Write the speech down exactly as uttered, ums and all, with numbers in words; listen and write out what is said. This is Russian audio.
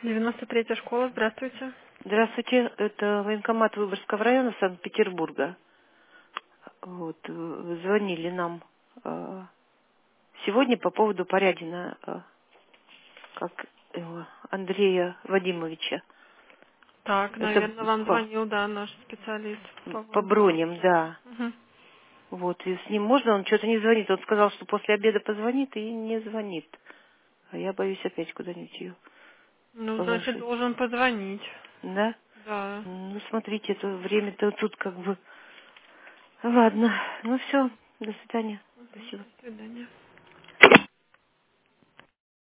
девяносто третья школа, здравствуйте. Здравствуйте, это военкомат Выборгского района Санкт-Петербурга. Вот, э, звонили нам э, сегодня по поводу Порядина, э, как его, Андрея Вадимовича. Так, Это наверное, вам по, звонил, да, наш специалист по по вам. броням, да. Мгм. Вот, и с ним можно, он что-то не звонит. Он сказал, что после обеда позвонит и не звонит. А я боюсь опять куда-нибудь ее Ну, значит, положить. должен позвонить. Да? Да. Ну, смотрите, это время-то тут как бы... Ладно, ну все, до свидания. Мгм. Спасибо. До свидания.